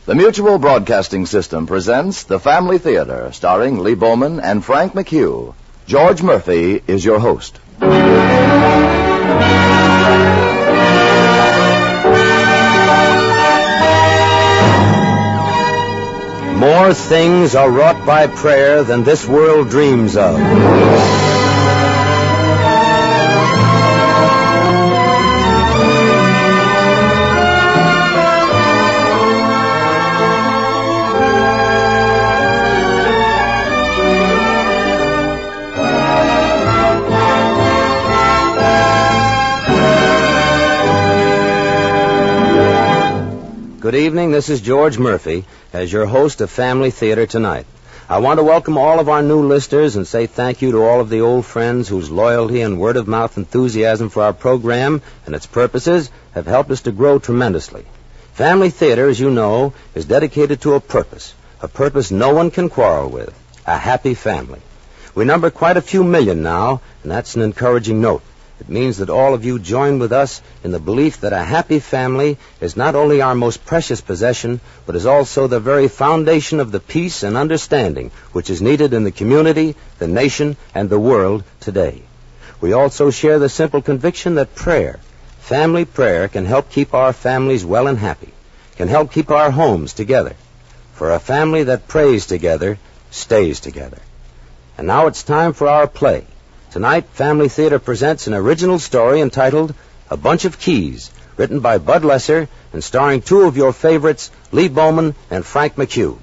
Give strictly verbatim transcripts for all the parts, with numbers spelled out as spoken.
The Mutual Broadcasting System presents The Family Theater, starring Lee Bowman and Frank McHugh. George Murphy is your host. More things are wrought by prayer than this world dreams of. Good evening, this is George Murphy as your host of Family Theater tonight. I want to welcome all of our new listeners and say thank you to all of the old friends whose loyalty and word-of-mouth enthusiasm for our program and its purposes have helped us to grow tremendously. Family Theater, as you know, is dedicated to a purpose, a purpose no one can quarrel with, a happy family. We number quite a few million now, and that's an encouraging note. It means that all of you join with us in the belief that a happy family is not only our most precious possession, but is also the very foundation of the peace and understanding which is needed in the community, the nation, and the world today. We also share the simple conviction that prayer, family prayer, can help keep our families well and happy, can help keep our homes together. For a family that prays together stays together. And now it's time for our play. Tonight, Family Theater presents an original story entitled A Bunch of Keys, written by Bud Lesser and starring two of your favorites, Lee Bowman and Frank McHugh.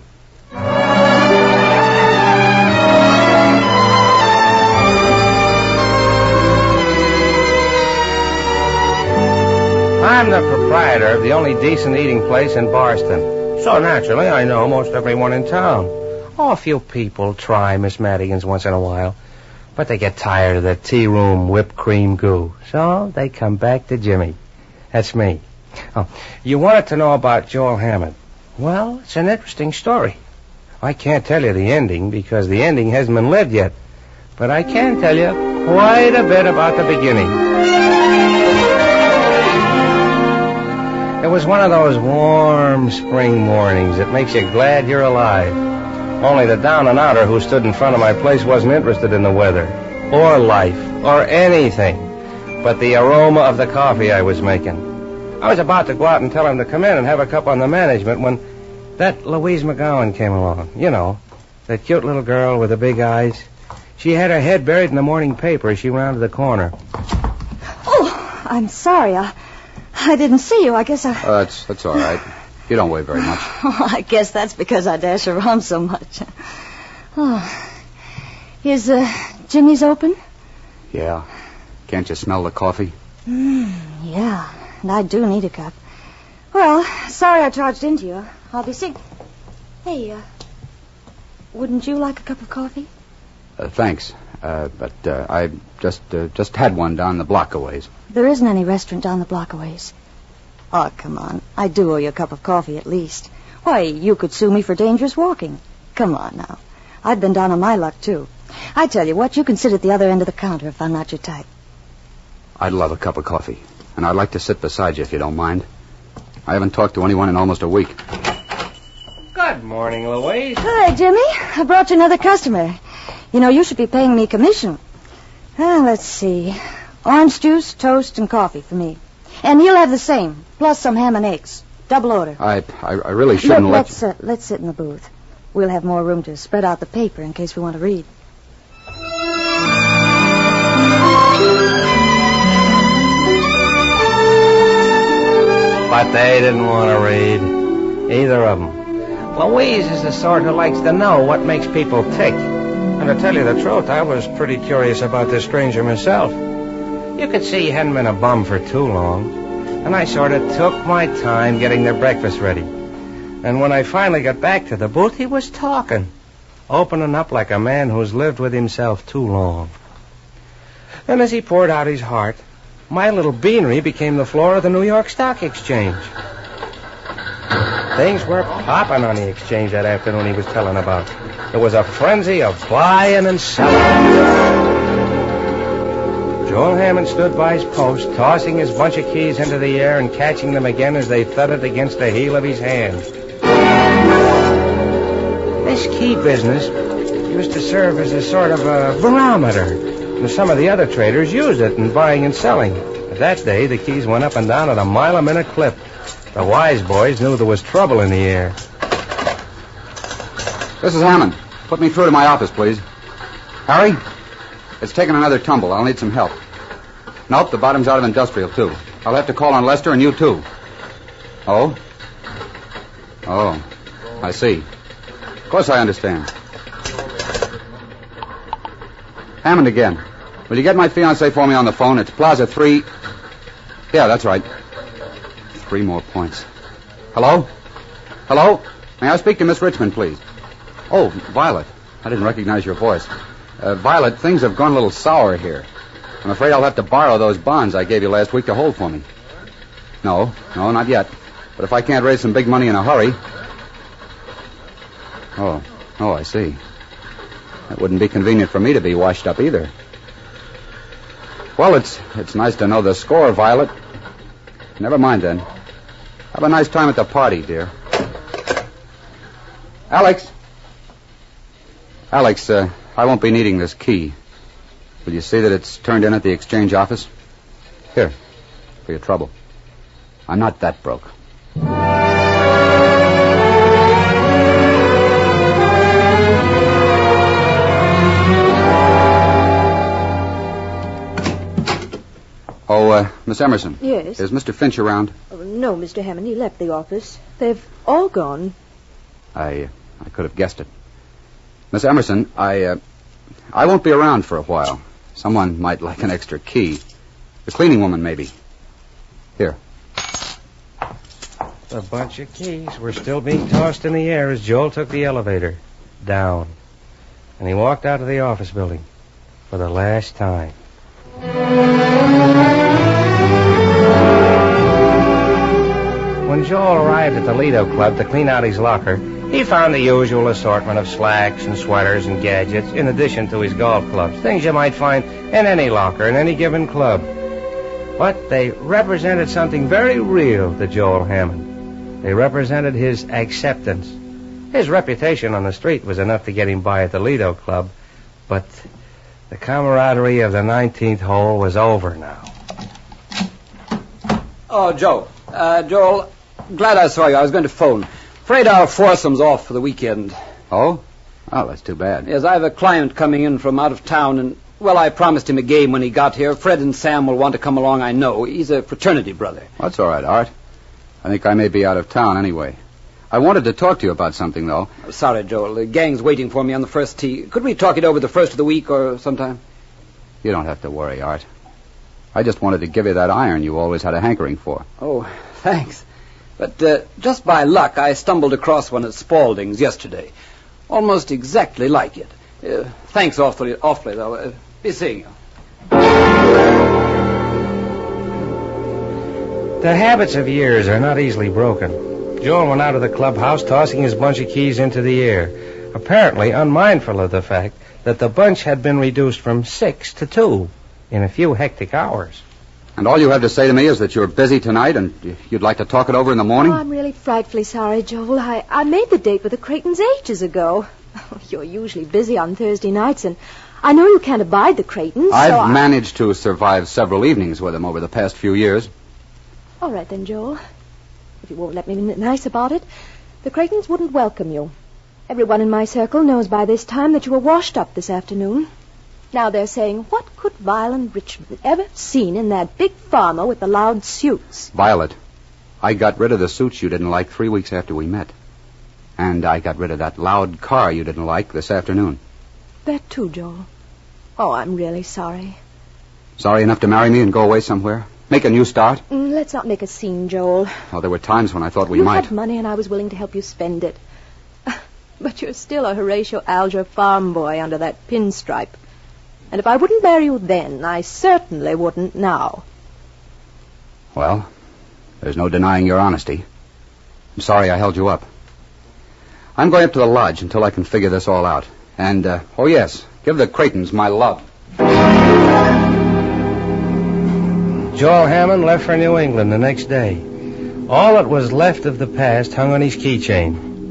I'm the proprietor of the only decent eating place in Boston. So naturally, I know most everyone in town. Oh, a few people try Miss Madigan's once in a while. But they get tired of the tea room whipped cream goo. So they come back to Jimmy. That's me. Oh, you wanted to know about Joel Hammond. Well, it's an interesting story. I can't tell you the ending because the ending hasn't been lived yet. But I can tell you quite a bit about the beginning. It was one of those warm spring mornings that makes you glad you're alive. Only the down-and-outer who stood in front of my place wasn't interested in the weather, or life, or anything, but the aroma of the coffee I was making. I was about to go out and tell him to come in and have a cup on the management when that Louise McGowan came along. You know, that cute little girl with the big eyes. She had her head buried in the morning paper as she rounded the corner. Oh, I'm sorry. I, I didn't see you. I guess I... Uh, that's, that's all right. You don't weigh very much. Oh, I guess that's because I dash around so much. Oh. Is uh, Jimmy's open? Yeah. Can't you smell the coffee? Mm, yeah, and I do need a cup. Well, sorry I charged into you. I'll be sick. Hey, uh, wouldn't you like a cup of coffee? Uh, thanks. Uh, but uh, I just uh, just had one down the block a ways. There isn't any restaurant down the block a ways. Oh, come on. I do owe you a cup of coffee at least. Why, you could sue me for dangerous walking. Come on now. I've been down on my luck, too. I tell you what, you can sit at the other end of the counter if I'm not your type. I'd love a cup of coffee, and I'd like to sit beside you if you don't mind. I haven't talked to anyone in almost a week. Good morning, Louise. Hi, Jimmy. I brought you another customer. You know, you should be paying me commission. Ah, let's see. Orange juice, toast, and coffee for me. And he'll have the same, plus some ham and eggs. Double order. I I, I really shouldn't Look, let let's, you... Uh, let's sit in the booth. We'll have more room to spread out the paper in case we want to read. But they didn't want to read. Either of them. Louise is the sort who likes to know what makes people tick. And to tell you the truth, I was pretty curious about this stranger myself. You could see he hadn't been a bum for too long. And I sort of took my time getting their breakfast ready. And when I finally got back to the booth, he was talking. Opening up like a man who's lived with himself too long. And as he poured out his heart, my little beanery became the floor of the New York Stock Exchange. Things were popping on the exchange that afternoon he was telling about. There was a frenzy of buying and selling. Joel Hammond stood by his post, tossing his bunch of keys into the air and catching them again as they thudded against the heel of his hand. This key business used to serve as a sort of a barometer, and some of the other traders used it in buying and selling. But that day, the keys went up and down at a mile-a-minute clip. The wise boys knew there was trouble in the air. This is Hammond. Put me through to my office, please. Harry? It's taken another tumble. I'll need some help. Nope, the bottom's out of industrial, too. I'll have to call on Lester and you, too. Oh? Oh, I see. Of course I understand. Hammond again. Will you get my fiancée for me on the phone? It's Plaza three. Yeah, that's right. Three more points. Hello? Hello? May I speak to Miss Richmond, please? Oh, Violet. I didn't recognize your voice. Uh, Violet, things have gone a little sour here. I'm afraid I'll have to borrow those bonds I gave you last week to hold for me. No, no, not yet. But if I can't raise some big money in a hurry... Oh, oh, I see. It wouldn't be convenient for me to be washed up either. Well, it's it's nice to know the score, Violet. Never mind, then. Have a nice time at the party, dear. Alex. Alex, uh, I won't be needing this key. Will you see that it's turned in at the exchange office? Here, for your trouble. I'm not that broke. Oh, uh, Miss Emerson. Yes? Is Mister Finch around? Oh, no, Mister Hammond. He left the office. They've all gone. I I could have guessed it. Miss Emerson, I, uh, I won't be around for a while. Someone might like an extra key. The cleaning woman, maybe. Here. A bunch of keys were still being tossed in the air as Joel took the elevator down. And he walked out of the office building for the last time. When Joel arrived at the Lido Club to clean out his locker, he found the usual assortment of slacks and sweaters and gadgets, in addition to his golf clubs, things you might find in any locker in any given club. But they represented something very real to Joel Hammond. They represented his acceptance. His reputation on the street was enough to get him by at the Lido Club, but the camaraderie of the nineteenth hole was over now. Oh, Joe. Uh, Joel, glad I saw you. I was going to phone. Afraid our foursome's off for the weekend. Oh? Oh, that's too bad. Yes, I have a client coming in from out of town, and, well, I promised him a game when he got here. Fred and Sam will want to come along, I know. He's a fraternity brother. Well, that's all right, Art. I think I may be out of town anyway. I wanted to talk to you about something, though. Sorry, Joel. The gang's waiting for me on the first tee. Could we talk it over the first of the week or sometime? You don't have to worry, Art. I just wanted to give you that iron you always had a hankering for. Oh, thanks. But uh, just by luck, I stumbled across one at Spaulding's yesterday. Almost exactly like it. Uh, thanks awfully, awfully though. Uh, be seeing you. The habits of years are not easily broken. Joel went out of the clubhouse, tossing his bunch of keys into the air, apparently unmindful of the fact that the bunch had been reduced from six to two in a few hectic hours. And all you have to say to me is that you're busy tonight and you'd like to talk it over in the morning? Oh, I'm really frightfully sorry, Joel. I, I made the date with the Creightons ages ago. Oh, you're usually busy on Thursday nights, and I know you can't abide the Creightons. I've so I... managed to survive several evenings with them over the past few years. All right, then, Joel. If you won't let me be nice about it, the Creightons wouldn't welcome you. Everyone in my circle knows by this time that you were washed up this afternoon. Now they're saying, what could Violet Richmond ever have seen in that big farmer with the loud suits? Violet, I got rid of the suits you didn't like three weeks after we met. And I got rid of that loud car you didn't like this afternoon. That too, Joel. Oh, I'm really sorry. Sorry enough to marry me and go away somewhere? Make a new start? Mm, let's not make a scene, Joel. Oh, there were times when I thought we you might. You had money and I was willing to help you spend it. But you're still a Horatio Alger farm boy under that pinstripe. And if I wouldn't marry you then, I certainly wouldn't now. Well, there's no denying your honesty. I'm sorry I held you up. I'm going up to the lodge until I can figure this all out. And, uh, oh yes, give the Creightons my love. Joel Hammond left for New England the next day. All that was left of the past hung on his keychain.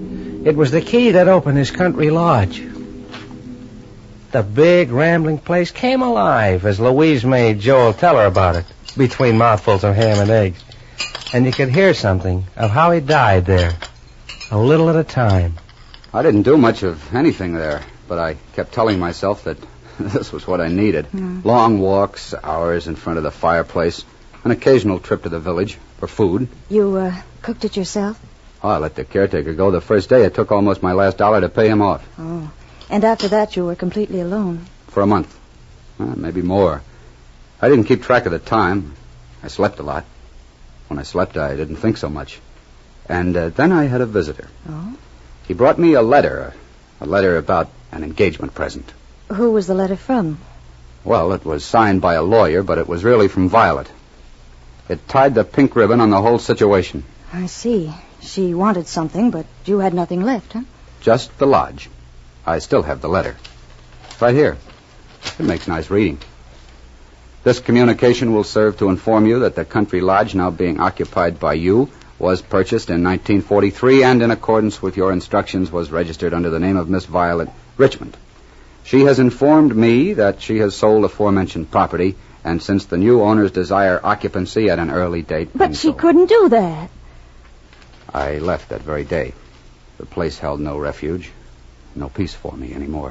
It was the key that opened his country lodge. The big, rambling place came alive as Louise made Joel tell her about it, between mouthfuls of ham and eggs. And you could hear something of how he died there, a little at a time. I didn't do much of anything there, but I kept telling myself that this was what I needed. Mm. Long walks, hours in front of the fireplace, an occasional trip to the village for food. You, uh, cooked it yourself? Oh, I let the caretaker go the first day. It took almost my last dollar to pay him off. Oh. And after that, you were completely alone? For a month. Well, maybe more. I didn't keep track of the time. I slept a lot. When I slept, I didn't think so much. And uh, then I had a visitor. Oh? He brought me a letter, a, a letter about an engagement present. Who was the letter from? Well, it was signed by a lawyer, but it was really from Violet. It tied the pink ribbon on the whole situation. I see. She wanted something, but you had nothing left, huh? Just the lodge. I still have the letter. Right here. It makes nice reading. This communication will serve to inform you that the country lodge now being occupied by you was purchased in nineteen forty-three and in accordance with your instructions was registered under the name of Miss Violet Richmond. She has informed me that she has sold aforementioned property, and since the new owners desire occupancy at an early date... But she so, couldn't do that. I left that very day. The place held no refuge, no peace for me anymore.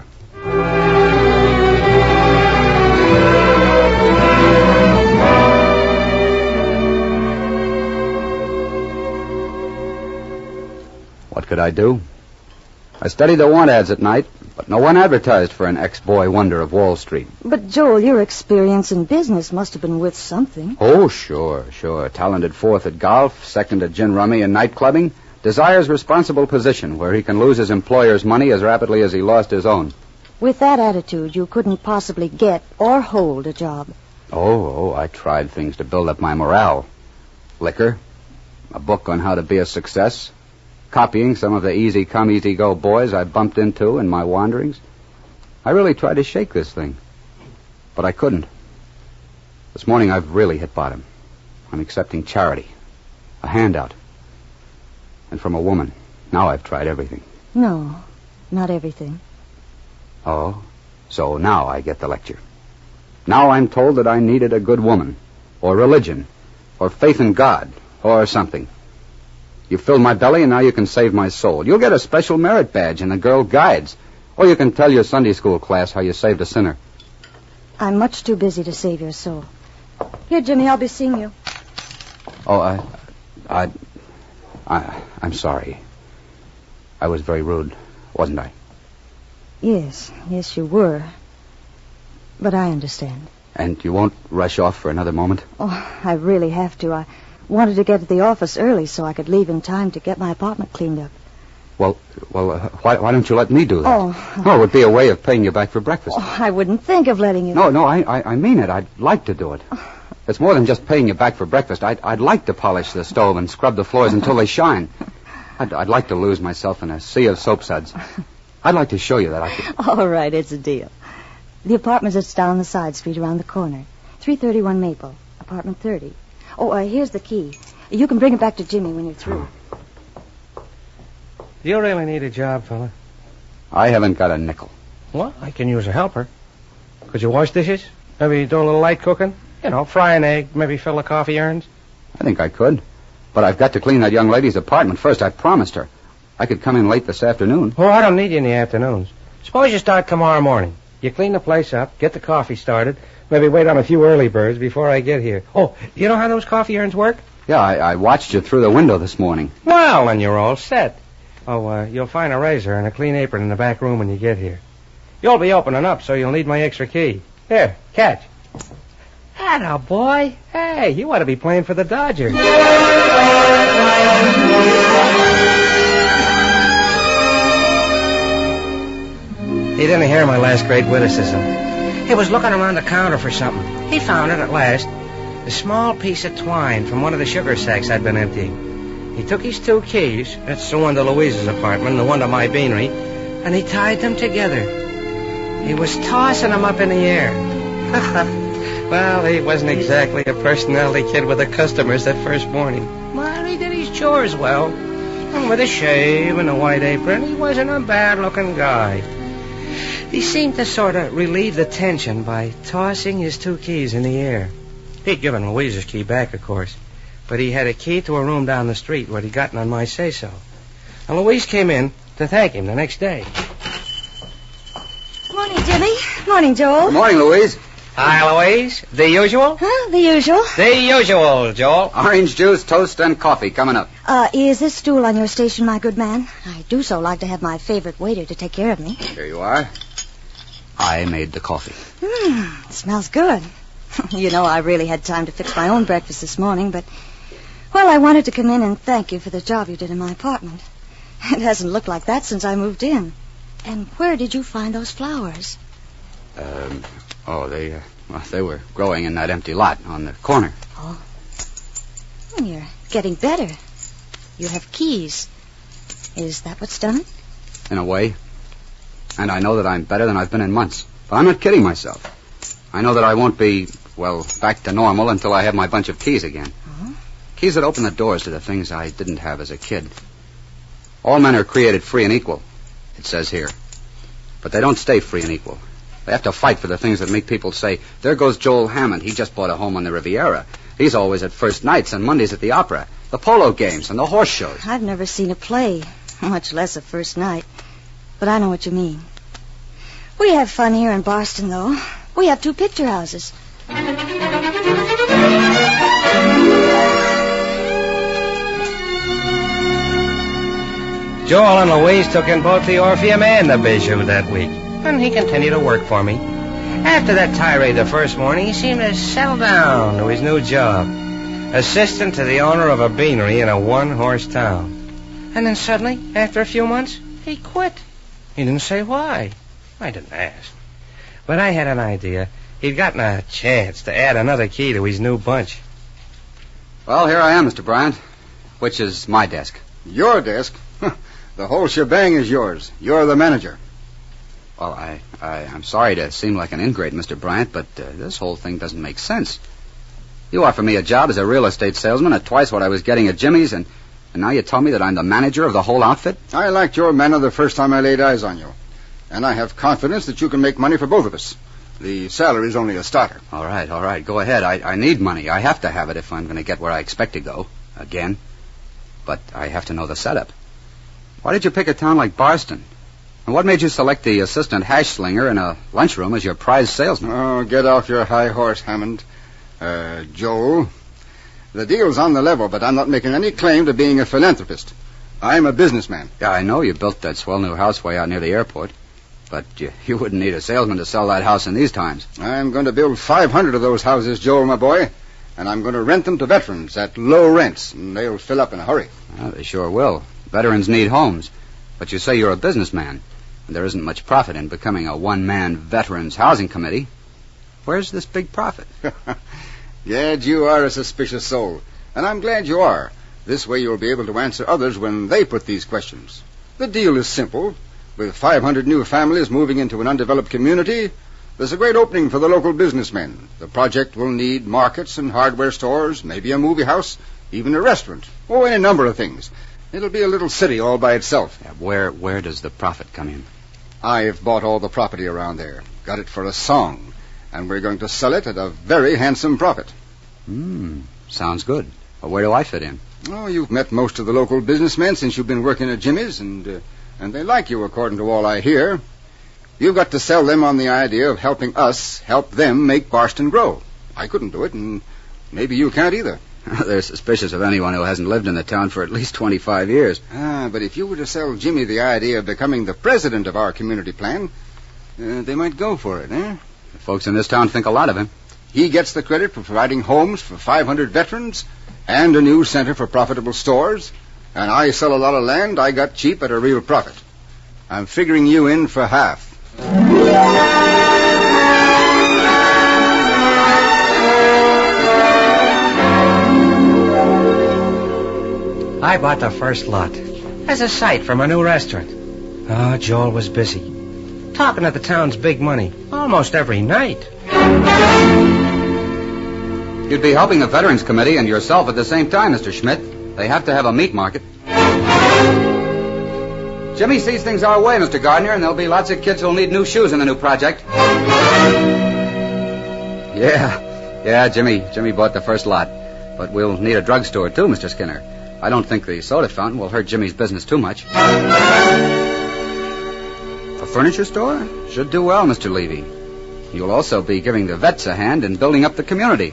What could I do? I studied the want ads at night, but no one advertised for an ex-boy wonder of Wall Street. But, Joel, your experience in business must have been worth something. Oh, sure, sure. Talented fourth at golf, second at gin rummy and night clubbing, desires responsible position where he can lose his employer's money as rapidly as he lost his own. With that attitude, you couldn't possibly get or hold a job. Oh, oh, I tried things to build up my morale. Liquor, a book on how to be a success, copying some of the easy-come, easy-go boys I bumped into in my wanderings. I really tried to shake this thing, but I couldn't. This morning I've really hit bottom. I'm accepting charity, a handout, and from a woman. Now I've tried everything. No, not everything. Oh, so now I get the lecture. Now I'm told that I needed a good woman, or religion, or faith in God, or something. You filled my belly, and now you can save my soul. You'll get a special merit badge in the Girl Guides. Or you can tell your Sunday school class how you saved a sinner. I'm much too busy to save your soul. Here, Jimmy, I'll be seeing you. Oh, I... I... I I'm sorry. I was very rude, wasn't I? Yes, yes, you were. But I understand. And you won't rush off for another moment? Oh, I really have to. I wanted to get to the office early so I could leave in time to get my apartment cleaned up. Well, well, uh, why, why don't you let me do that? Oh. No, it would be a way of paying you back for breakfast. Oh, I wouldn't think of letting you... No, no, I, I, I mean it. I'd like to do it. It's more than just paying you back for breakfast. I'd, I'd like to polish the stove and scrub the floors until they shine. I'd, I'd like to lose myself in a sea of soap suds. I'd like to show you that I could... All right, it's a deal. The apartment's just down the side street around the corner. three thirty-one Maple, apartment thirty. Oh, uh, here's the key. You can bring it back to Jimmy when you're through. Do you really need a job, fella? I haven't got a nickel. Well, I can use a helper. Could you wash dishes? Maybe do a little light cooking? You know, fry an egg, maybe fill the coffee urns? I think I could. But I've got to clean that young lady's apartment first. I promised her. I could come in late this afternoon. Oh, I don't need you in the afternoons. Suppose you start tomorrow morning. You clean the place up, get the coffee started, maybe wait on a few early birds before I get here. Oh, you know how those coffee urns work? Yeah, I, I watched you through the window this morning. Well, then you're all set. Oh, uh, you'll find a razor and a clean apron in the back room when you get here. You'll be opening up, so you'll need my extra key. Here, catch. Atta boy. Hey, you ought to be playing for the Dodgers. He didn't hear my last great witticism. He was looking around the counter for something. He found it at last. A small piece of twine from one of the sugar sacks I'd been emptying. He took his two keys, that's the one to Louise's apartment and the one to my beanery, and he tied them together. He was tossing them up in the air. Well, he wasn't exactly a personality kid with the customers that first morning. Well, he did his chores well. And with a shave and a white apron, he wasn't a bad-looking guy. He seemed to sort of relieve the tension by tossing his two keys in the air. He'd given Louise's key back, of course, but he had a key to a room down the street where he'd gotten on my say-so. And Louise came in to thank him the next day. Morning, Jimmy. Morning, Joel. Good morning, Louise. Hi, Louise. The usual? Huh? The usual. The usual, Joel. Orange juice, toast, and coffee coming up. Uh, is this stool on your station, my good man? I do so like to have my favorite waiter to take care of me. Here you are. I made the coffee. Mmm, it smells good. You know, I really had time to fix my own breakfast this morning, but, well, I wanted to come in and thank you for the job you did in my apartment. It hasn't looked like that since I moved in. And where did you find those flowers? Um, oh, they, uh, well, they were growing in that empty lot on the corner. Oh. Oh, you're getting better. You have keys. Is that what's done it? In a way. And I know that I'm better than I've been in months. But I'm not kidding myself. I know that I won't be, well, back to normal until I have my bunch of keys again. Uh-huh. Keys that open the doors to the things I didn't have as a kid. All men are created free and equal, it says here. But they don't stay free and equal. They have to fight for the things that make people say, there goes Joel Hammond. He just bought a home on the Riviera. He's always at first nights and Mondays at the opera, the polo games, and the horse shows. I've never seen a play, much less a first night. But I know what you mean. We have fun here in Boston, though. We have two picture houses. Joel and Louise took in both the Orpheum and the Bijou that week, and he continued to work for me. After that tirade the first morning, he seemed to settle down to his new job, assistant to the owner of a beanery in a one-horse town. And then suddenly, after a few months, he quit. He didn't say why. I didn't ask. But I had an idea. He'd gotten a chance to add another key to his new bunch. Well, here I am, Mister Bryant. Which is my desk. Your desk? The whole shebang is yours. You're the manager. Well, I, I, I'm sorry to seem like an ingrate, Mister Bryant, but uh, this whole thing doesn't make sense. You offer me a job as a real estate salesman at twice what I was getting at Jimmy's, and, and now you tell me that I'm the manager of the whole outfit? I liked your manner the first time I laid eyes on you. And I have confidence that you can make money for both of us. The salary's only a starter. All right, all right. Go ahead. I, I need money. I have to have it if I'm going to get where I expect to go. Again. But I have to know the setup. Why did you pick a town like Boston? And what made you select the assistant hash slinger in a lunchroom as your prize salesman? Oh, get off your high horse, Hammond. Uh, Joel, the deal's on the level, but I'm not making any claim to being a philanthropist. I'm a businessman. Yeah, I know you built that swell new house way out near the airport. But you, you wouldn't need a salesman to sell that house in these times. I'm going to build five hundred of those houses, Joel, my boy. And I'm going to rent them to veterans at low rents, and they'll fill up in a hurry. Well, they sure will. Veterans need homes. But you say you're a businessman, and there isn't much profit in becoming a one-man veterans housing committee. Where's this big profit? Gad, you are a suspicious soul, and I'm glad you are. This way you'll be able to answer others when they put these questions. The deal is simple. With five hundred new families moving into an undeveloped community, there's a great opening for the local businessmen. The project will need markets and hardware stores, maybe a movie house, even a restaurant. Oh, any number of things. It'll be a little city all by itself. Yeah, where where does the profit come in? I've bought all the property around there. Got it for a song. And we're going to sell it at a very handsome profit. Hmm, sounds good. Well, where do I fit in? Oh, you've met most of the local businessmen since you've been working at Jimmy's, and uh, and they like you, according to all I hear. You've got to sell them on the idea of helping us help them make Boston grow. I couldn't do it, and maybe you can't either. They're suspicious of anyone who hasn't lived in the town for at least twenty-five years. Ah, but if you were to sell Jimmy the idea of becoming the president of our community plan, uh, they might go for it, eh? The folks in this town think a lot of him. He gets the credit for providing homes for five hundred veterans and a new center for profitable stores. And I sell a lot of land I got cheap at a real profit. I'm figuring you in for half. I bought the first lot as a site for my new restaurant. Oh, Joel was busy, talking to the town's big money almost every night. You'd be helping the Veterans Committee and yourself at the same time, Mister Schmidt. They have to have a meat market. Jimmy sees things our way, Mister Gardner, and there'll be lots of kids who'll need new shoes in the new project. Yeah, yeah, Jimmy. Jimmy bought the first lot. But we'll need a drugstore, too, Mister Skinner. I don't think the soda fountain will hurt Jimmy's business too much. A furniture store? Should do well, Mister Levy. You'll also be giving the vets a hand in building up the community.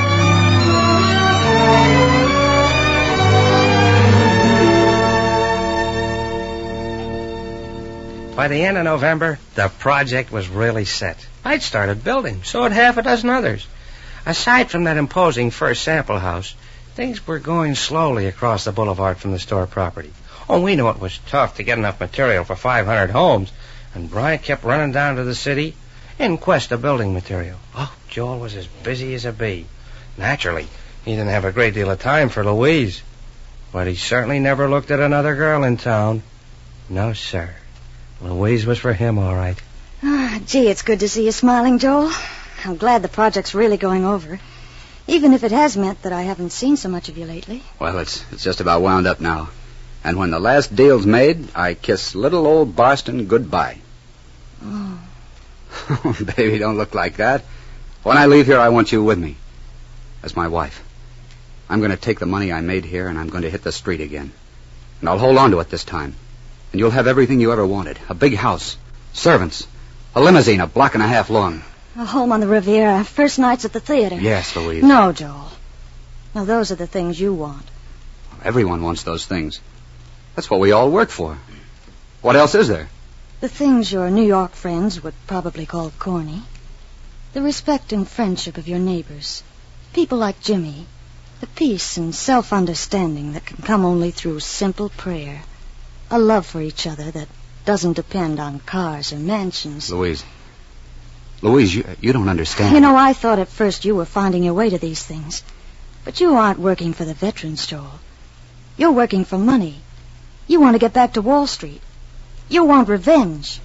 By the end of November, the project was really set. I'd started building, so had half a dozen others. Aside from that imposing first sample house, things were going slowly across the boulevard from the store property. Oh, we knew it was tough to get enough material for five hundred homes, and Bryant kept running down to the city in quest of building material. Oh, Joel was as busy as a bee. Naturally, he didn't have a great deal of time for Louise, but he certainly never looked at another girl in town. No, sir. Louise was for him, all right. Ah, gee, it's good to see you smiling, Joel. I'm glad the project's really going over, even if it has meant that I haven't seen so much of you lately. Well, it's it's just about wound up now. And when the last deal's made, I kiss little old Boston goodbye. Oh. Baby, don't look like that. When I leave here, I want you with me as my wife. I'm going to take the money I made here, and I'm going to hit the street again. And I'll hold on to it this time. And you'll have everything you ever wanted. A big house, servants, a limousine a block and a half long. A home on the Riviera, first nights at the theater. Yes, Louise. No, Joel. No, those are the things you want. Everyone wants those things. That's what we all work for. What else is there? The things your New York friends would probably call corny. The respect and friendship of your neighbors. People like Jimmy. The peace and self-understanding that can come only through simple prayer. A love for each other that doesn't depend on cars or mansions. Louise. Louise, you, you don't understand. You know, I thought at first you were finding your way to these things. But you aren't working for the veterans, Joel. You're working for money. You want to get back to Wall Street. You want revenge.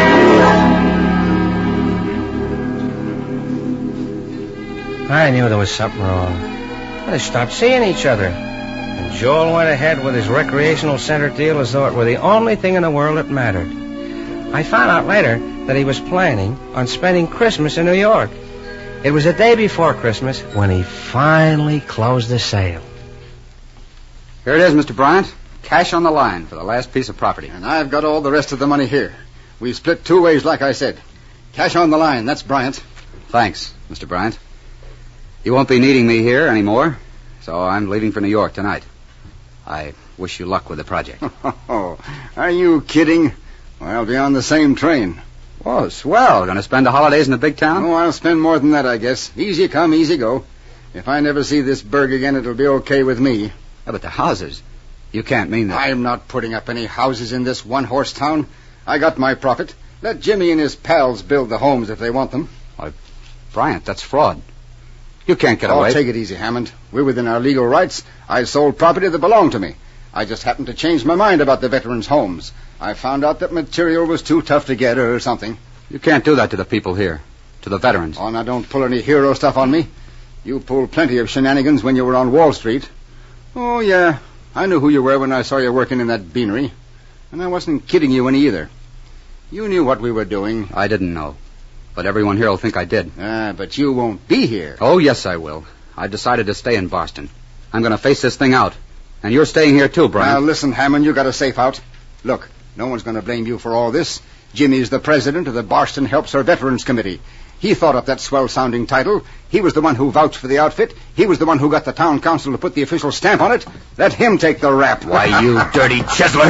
I knew there was something wrong. They stopped seeing each other. And Joel went ahead with his recreational center deal as though it were the only thing in the world that mattered. I found out later that he was planning on spending Christmas in New York. It was the day before Christmas when he finally closed the sale. Here it is, Mister Bryant. Cash on the line for the last piece of property. And I've got all the rest of the money here. We split two ways, like I said. Cash on the line, that's Bryant. Thanks, Mister Bryant. You won't be needing me here anymore, so I'm leaving for New York tonight. I wish you luck with the project. Oh, are you kidding? Well, I'll be on the same train. Oh, swell. Going to spend the holidays in the big town? Oh, I'll spend more than that, I guess. Easy come, easy go. If I never see this burg again, it'll be okay with me. Yeah, but the houses... You can't mean that. I'm not putting up any houses in this one-horse town. I got my profit. Let Jimmy and his pals build the homes if they want them. Oh, Bryant, that's fraud. You can't get oh, away. Take it easy, Hammond. We're within our legal rights. I sold property that belonged to me. I just happened to change my mind about the veterans' homes. I found out that material was too tough to get or something. You can't do that to the people here, to the veterans. Oh, now don't pull any hero stuff on me. You pulled plenty of shenanigans when you were on Wall Street. Oh, yeah. I knew who you were when I saw you working in that beanery. And I wasn't kidding you any either. You knew what we were doing. I didn't know. But everyone here will think I did. Ah, but you won't be here. Oh, yes, I will. I decided to stay in Boston. I'm going to face this thing out. And you're staying here too, Brian. Now, listen, Hammond, you got a safe out. Look, no one's going to blame you for all this. Jimmy's the president of the Boston Helps Our Veterans Committee. He thought up that swell-sounding title. He was the one who vouched for the outfit. He was the one who got the town council to put the official stamp on it. Let him take the rap. Why, you dirty chiseler.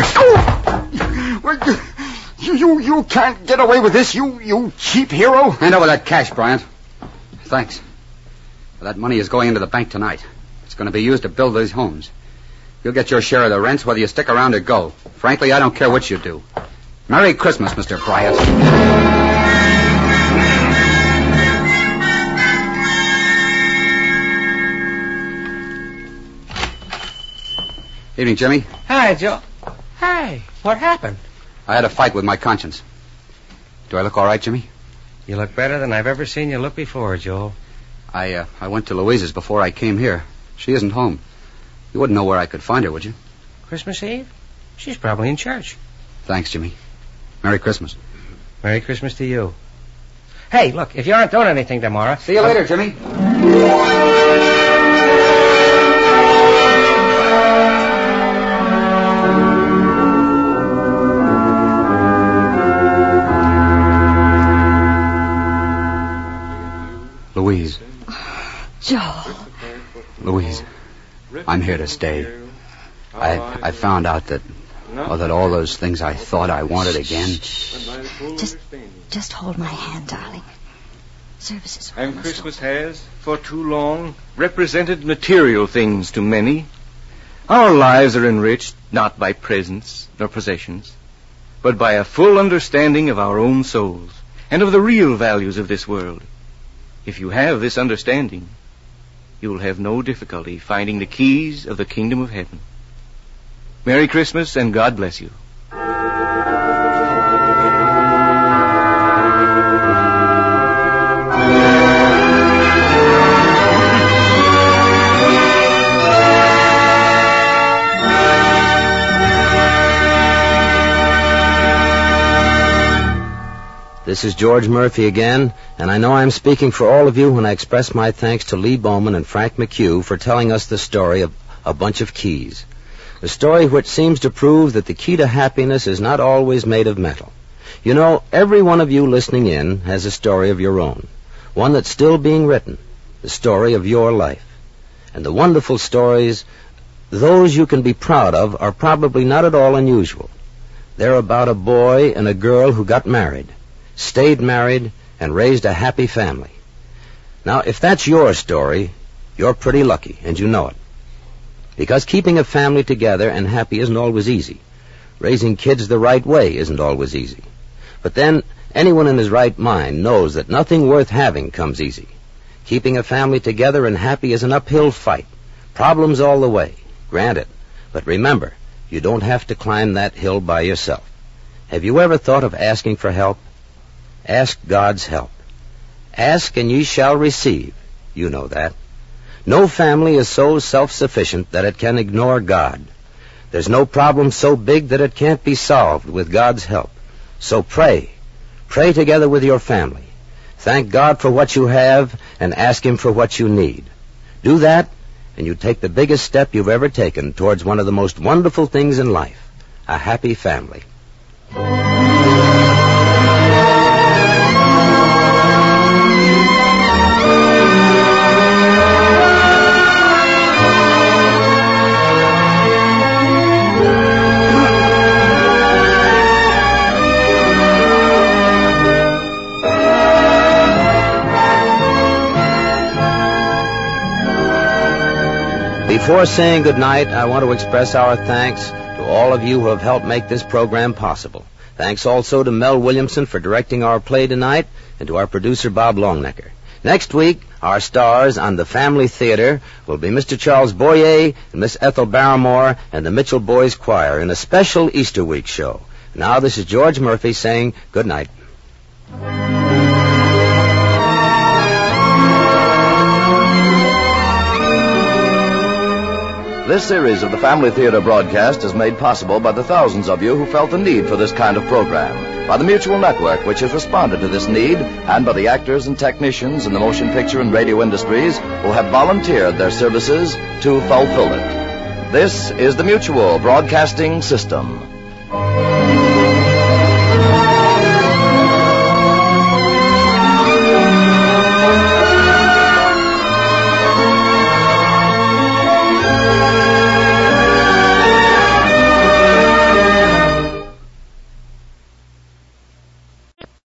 you, you, you can't get away with this, you, you cheap hero. Hand over that cash, Bryant. Thanks. That money is going into the bank tonight. It's going to be used to build these homes. You'll get your share of the rents whether you stick around or go. Frankly, I don't care what you do. Merry Christmas, Mister Bryant. Evening, Jimmy. Hi, Joe. Hey, what happened? I had a fight with my conscience. Do I look all right, Jimmy? You look better than I've ever seen you look before, Joel. I, uh, I went to Louise's before I came here. She isn't home. You wouldn't know where I could find her, would you? Christmas Eve? She's probably in church. Thanks, Jimmy. Merry Christmas. Merry Christmas to you. Hey, look, if you aren't doing anything tomorrow... See you I'll... later, Jimmy. Louise. Joel. Louise, I'm here to stay. I I found out that, oh, that all those things I thought I wanted again. Just, just hold my hand, darling. Services. And Christmas has, for too long, represented material things to many. Our lives are enriched not by presents nor possessions, but by a full understanding of our own souls and of the real values of this world. If you have this understanding, you will have no difficulty finding the keys of the kingdom of heaven. Merry Christmas and God bless you. This is George Murphy again, and I know I'm speaking for all of you when I express my thanks to Lee Bowman and Frank McHugh for telling us the story of A Bunch of Keys. A story which seems to prove that the key to happiness is not always made of metal. You know, every one of you listening in has a story of your own, one that's still being written, the story of your life. And the wonderful stories, those you can be proud of, are probably not at all unusual. They're about a boy and a girl who got married, stayed married, and raised a happy family. Now, if that's your story, you're pretty lucky, and you know it. Because keeping a family together and happy isn't always easy. Raising kids the right way isn't always easy. But then, anyone in his right mind knows that nothing worth having comes easy. Keeping a family together and happy is an uphill fight. Problems all the way, granted. But remember, you don't have to climb that hill by yourself. Have you ever thought of asking for help? Ask God's help. Ask and ye shall receive. You know that. No family is so self-sufficient that it can ignore God. There's no problem so big that it can't be solved with God's help. So pray. Pray together with your family. Thank God for what you have and ask Him for what you need. Do that, and you take the biggest step you've ever taken towards one of the most wonderful things in life, a happy family. Before saying goodnight, I want to express our thanks to all of you who have helped make this program possible. Thanks also to Mel Williamson for directing our play tonight, and to our producer, Bob Longnecker. Next week, our stars on the Family Theater will be Mister Charles Boyer and Miss Ethel Barrymore and the Mitchell Boys Choir in a special Easter week show. Now, this is George Murphy saying good night. This series of the Family Theater broadcast is made possible by the thousands of you who felt the need for this kind of program, by the Mutual Network, which has responded to this need, and by the actors and technicians in the motion picture and radio industries who have volunteered their services to fulfill it. This is the Mutual Broadcasting System.